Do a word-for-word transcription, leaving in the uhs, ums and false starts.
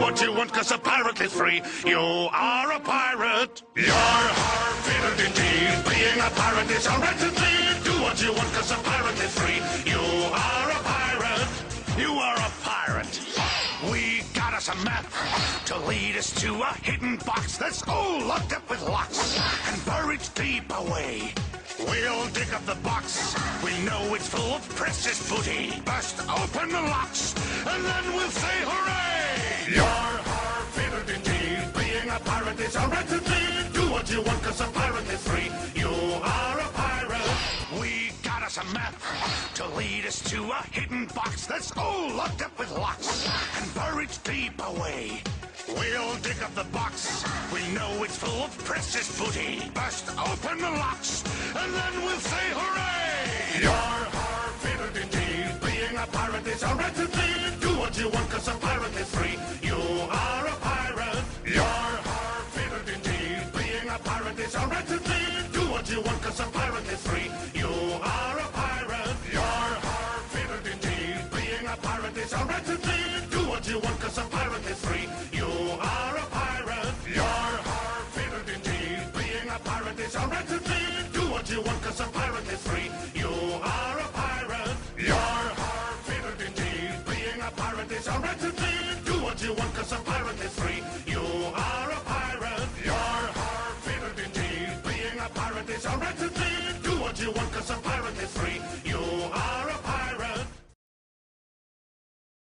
what you want, cause a pirate is free. You are a pirate. You're hard indeed. Being a pirate is alright indeed. Do what you want, cause a pirate is free. You are a pirate. You are a pirate. We got us a map to lead us to a hidden box that's all locked up with locks and buried deep away. We'll dig up the box. We know it's full of precious booty. Burst open the locks, and then we'll say hooray! You're hard-fitted indeed. Being a pirate is alright indeed. Do what you want, cause a pirate is free. You are a pirate. We got us a map to lead us to a hidden box that's all locked up with locks and buried deep away. We'll dig up the box. We know it's full of precious booty. Burst open the locks, and then we'll say hooray! You're hard-fitted indeed. Being a pirate is alright indeed. Do what you want, cause a pirate is free. You are a pirate. You're hard-fitted indeed. Being a pirate is alright indeed. Do what you want, cause a pirate is free. You are a pirate. You're hard-fitted indeed. Being a pirate is alright indeed. Do what you want, cause a pirate is free. You are a pirate. You're hard-fitted indeed. Being a pirate is alright indeed. Do what you want, cause a pirate is free. You are a pirate. You're hard-fitted indeed. Being a pirate is alright indeed. Do what you want, cause a pirate is free. You